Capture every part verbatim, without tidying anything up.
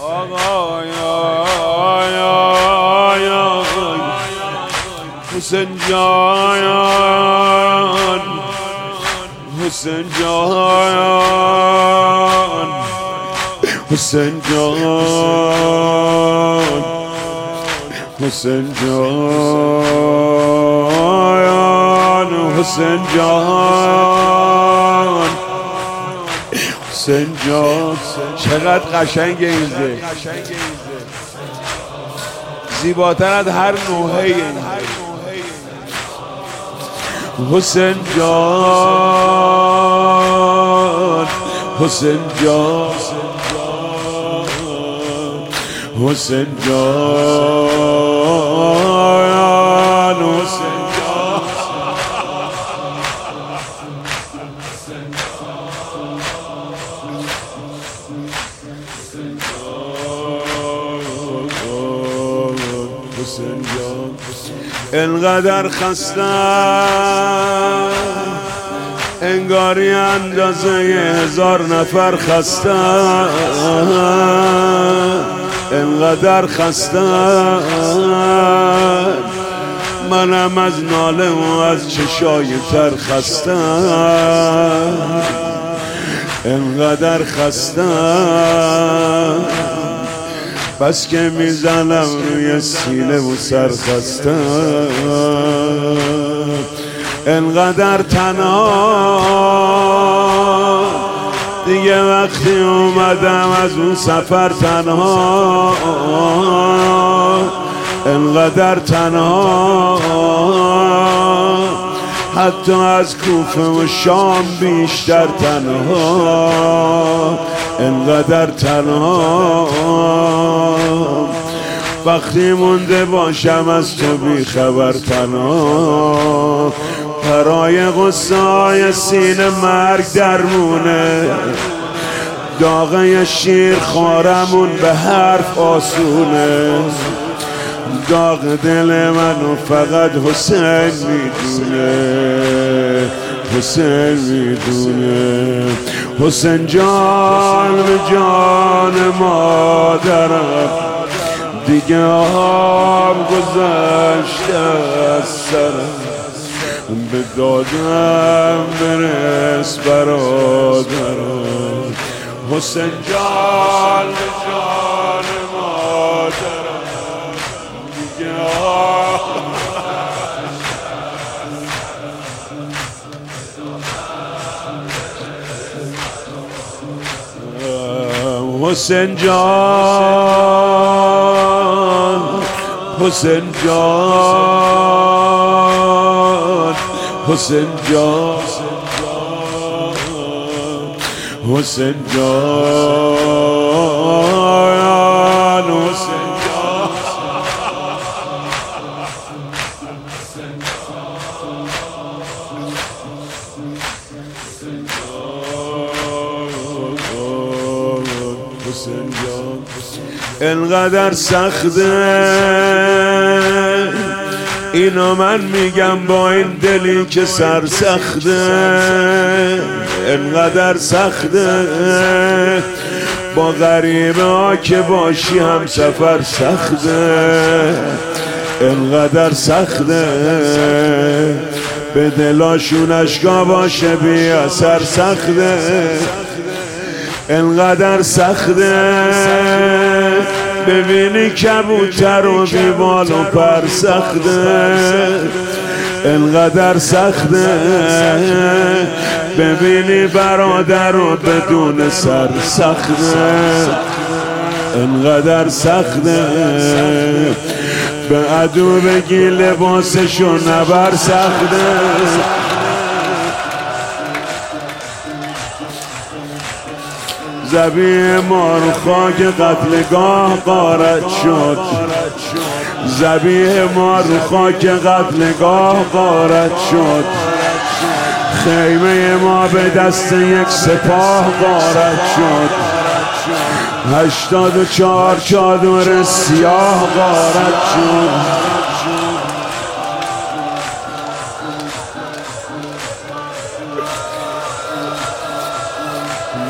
آقا یا یا حسین جان حسین جان حسین جان حسین جان حسین جان حسین جان چقدر قشنگه این ذکر، زیباتر از هر نوحه این حسین جان حسین جان حسین جان حسین انقدر خستم انگاری اندازه هزار نفر خستم، انقدر خستم منم از ناله و از چشای تر خستم، انقدر خستم بس که میزنم روی سینه و سر خستم، انقدر تنها دیگه وقتی اومدم از اون سفر تنها، انقدر تنها حتی از کوفه و شام بیشتر تنها، انقدر تنها وقتی مونده باشم از تو بی خبر تنها، برای غصه سینه مرگ درمونه، داغه شیر خارمون به حرف آسونه، داغ دل منو فقط حسین میدونه، حسین میدونه. حسین جان به جان مادرم دیگه آب گذشته از سرم، به دادم برس برادرم. حسین جان به جان مادرم دیگه آب حسین جان حسین جان حسین جان حسین جان حسین انقدر سخته اینو من میگم با این دلی که سرسخته، انقدر سخته با غریبه ها که باشی هم سفر سخته، انقدر سخته به دلاشون اشکا باشه بی اثر سخته، انقدر سخته ببینی کبوتر و بیبال و پر سخته، انقدر سخته ببینی برادر رو بدون سر سخته، انقدر سخته به عدو بگی لباسشو نبر سخته، زبیه مار خاک قتلگاه غارت شد، زبیه مار خاک قتلگاه غارت شد، خیمه ما به دست یک سپاه غارت شد، هشتاد و چهار چادر سیاه غارت شد.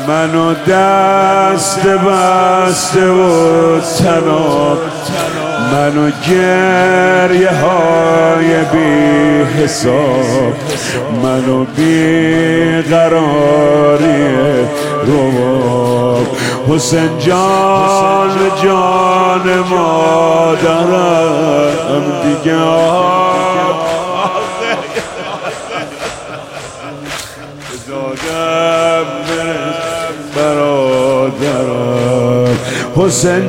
منو دست بسته و تنها، منو گریه های بی حساب، منو بی قراری رواب. حسین جان جان مادرم دیگه دادم برادرم. حسین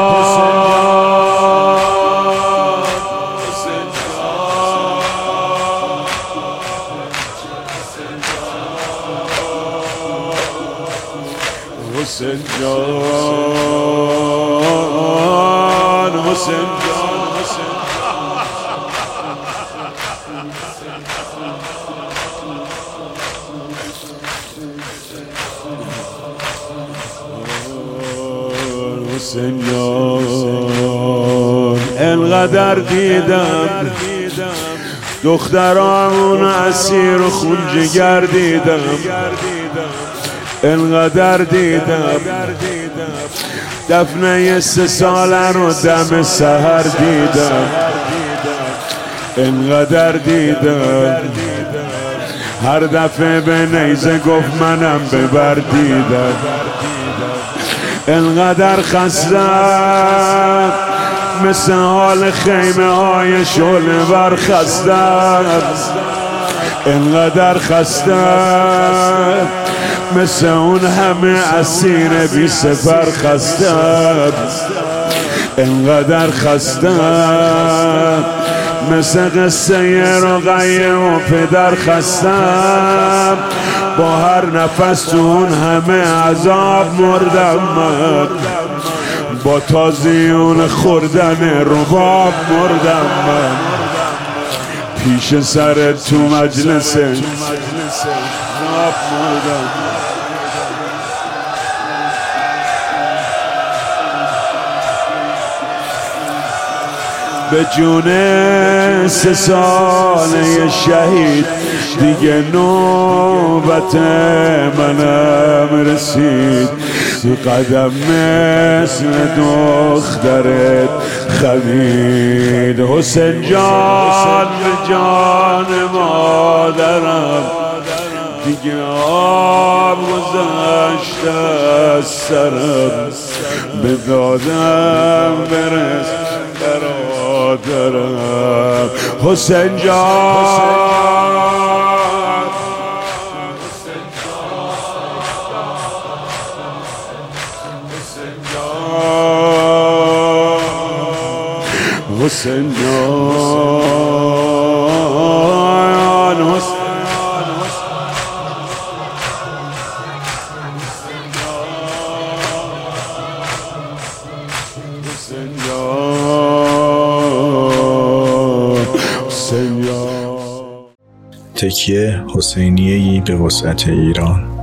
جان حسین جان حسین جان حسین حسین جان. انقدر دیدم دخترامون اسیر و خون جگر دیدم، انقدر دیدم دفنه سه ساله رو دم سحر دیدم، انقدر دیدم هر دفعه به نیزه گفت منم ببر دیدم، انقدر خستم مثل حال خیمه های شعله ور خستم، انقدر خستم مثل اون همه اسیر بی سفر خستم، انقدر خستم مثل قصه رقیه و پدر خستم، با هر نفس تو اون همه عذاب مردم من، با تازیون خوردن رباب مردم من، پیش سر تو مجلس ناب مردم. به جون سه ساله شهید دیگه نوبت منم رسید، قدم مثل دخترت خمید. حسین جان جان مادرم دیگه آب گذشته از سرم، به دادم برس برادرم. حسین جان حسین جان حسین جان. تکیه حسینیه‌ای به وسعت ایران.